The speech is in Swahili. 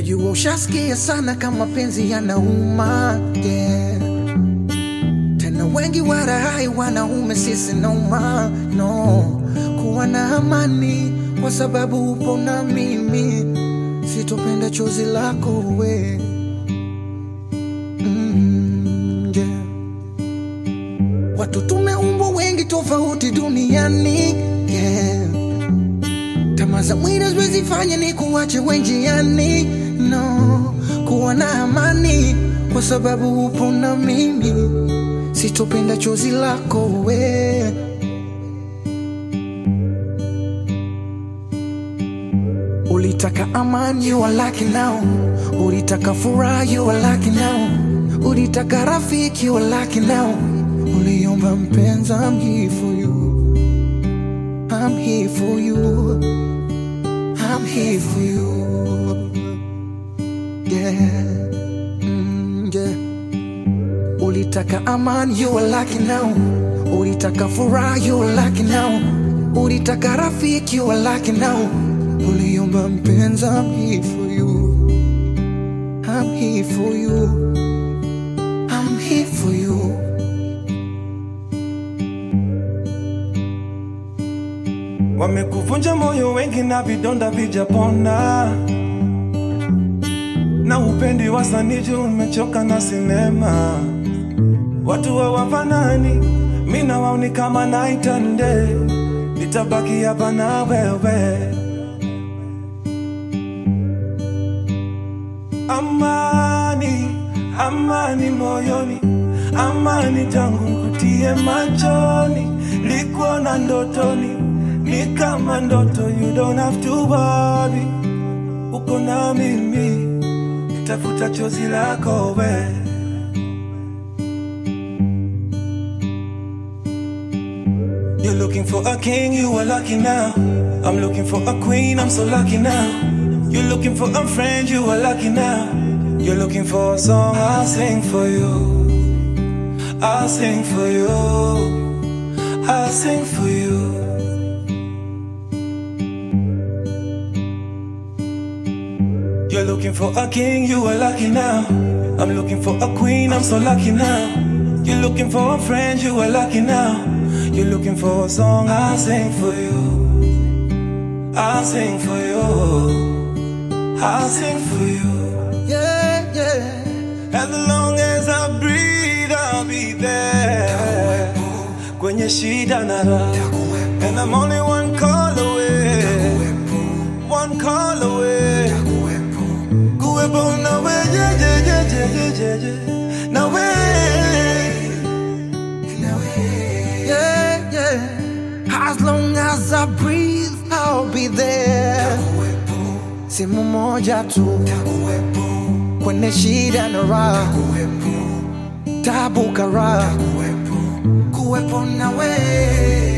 Najua ushasikia sana kama penzi yanauma, yeah. Tena wengi warahai wanaume sisi nauma, no. Kuwa na amani kwa sababu upo na mimi, sitopenda chozi lako we, yeah. Watu tumeumbwa wengi tofauti duniani, yeah. Tamaa za mwili haziwezi fanya ni kuache njiani, no. Kuwa na amani kwa sababu upo na mimi, sitopenda chozi lako we. Ulitaka amani, you are lucky now. Ulitaka furaha, you are lucky now. Ulitaka rafiki, you are lucky now. Uliomba mpenzi, I'm here for you. I'm here for you. I'm here for you. Yeah, yeah. Ulitaka amani, you are lucky now. Ulitaka furaha, you are lucky now. Ulitaka rafiki, you are lucky now. Uliomba mpenzi, I'm here for you. I'm here for you. I'm here for you. Wamekuvunja moyo wengi na vidonda vijapona, na upendi wasanii umechoka na sinema. Watu hawafanani, mimi na wao ni kama night and day. Nitabaki hapa na wewe. Amani, amani moyoni, amani tangu nikutie machoni. Likuona ndotoni, ni kama ndoto, you don't have to worry. Uko na mimi, nitafuta chozi lako we. You're looking for a king, you are lucky now. I'm looking for a queen, I'm so lucky now. You're looking for a friend, you are lucky now. You're looking for a song, I'll sing for you. I'll sing for you. I'll sing for you. You're looking for a king, you are lucky now. I'm looking for a queen, I'm so lucky now. You're looking for a friend, you are lucky now. You're looking for a song, I'll sing for you. I'll sing for you. I'll sing for you. Yeah, yeah. As long as I breathe, I'll be there. Kwenye shida na raha. And I'm only one call away. One call away. Kuwepo na we, yeah, yeah, yeah, yeah, yeah, yeah. Na we. Yeah, yeah. As long as I breathe, I'll be there. Simu moja tu, kwenye shida na raha, tabu karaha, kuwepo na we.